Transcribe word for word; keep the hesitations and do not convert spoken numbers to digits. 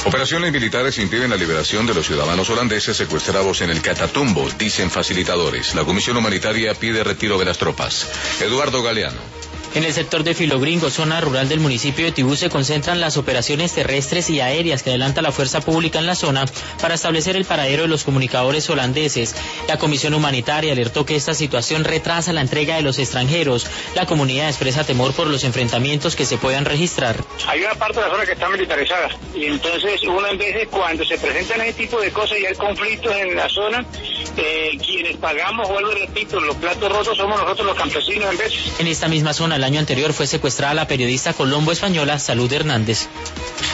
Operaciones militares impiden la liberación de los ciudadanos holandeses secuestrados en el Catatumbo, dicen facilitadores. La Comisión Humanitaria pide retiro de las tropas. Eduardo Galeano. En el sector de Filogringo, zona rural del municipio de Tibú, se concentran las operaciones terrestres y aéreas que adelanta la fuerza pública en la zona para establecer el paradero de los comunicadores holandeses. La Comisión Humanitaria alertó que esta situación retrasa la entrega de los extranjeros. La comunidad expresa temor por los enfrentamientos que se puedan registrar. Hay una parte de la zona que está militarizada y entonces uno en vez de cuando se presentan ese tipo de cosas y hay conflictos en la zona, eh, quienes pagamos, vuelvo y repito, los platos rotos somos nosotros los campesinos en vez. En esta misma zona el año anterior fue secuestrada la periodista colombo-española Salud Hernández.